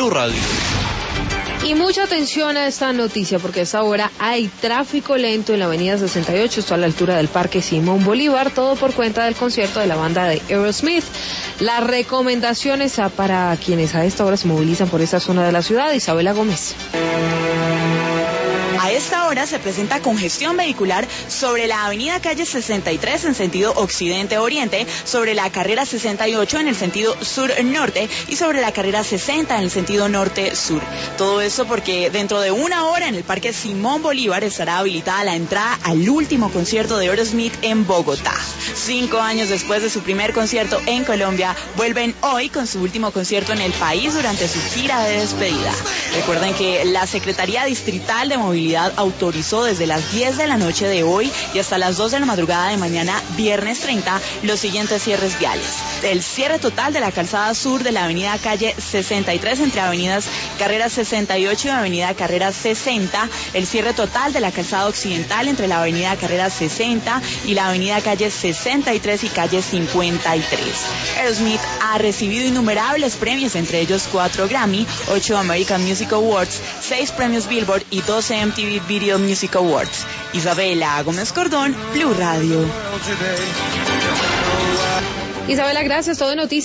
Blue Radio. Y mucha atención a esta noticia porque a esta hora hay tráfico lento en la avenida 68, esto a la altura del Parque Simón Bolívar, todo por cuenta del concierto de la banda de Aerosmith. Las recomendaciones para quienes a esta hora se movilizan por esta zona de la ciudad. Isabela Gómez. A esta hora se presenta congestión vehicular sobre la avenida Calle 63 en sentido occidente-oriente, sobre la carrera 68 en el sentido sur-norte y sobre la carrera 60 en el sentido norte-sur. Todo eso porque dentro de una hora en el Parque Simón Bolívar estará habilitada la entrada al último concierto de Aerosmith en Bogotá. 5 años después de su primer concierto en Colombia, vuelven hoy con su último concierto en el país durante su gira de despedida. Recuerden que la Secretaría Distrital de Movilidad autorizó desde las 10 de la noche de hoy y hasta las 2 de la madrugada de mañana, viernes 30, los siguientes cierres viales. El cierre total de la calzada sur de la avenida Calle 63 entre avenidas Carrera 68 y avenida Carrera 60. El cierre total de la calzada occidental entre la avenida Carrera 60 y la avenida Calle 63 y Calle 53. Aerosmith ha recibido innumerables premios, entre ellos 4 Grammy, 8 American Music Awards, 6 premios Billboard y 12 MTV Video Music Awards. Isabela Gómez Cordón, Blue Radio. Isabela, gracias. Todo en noticias.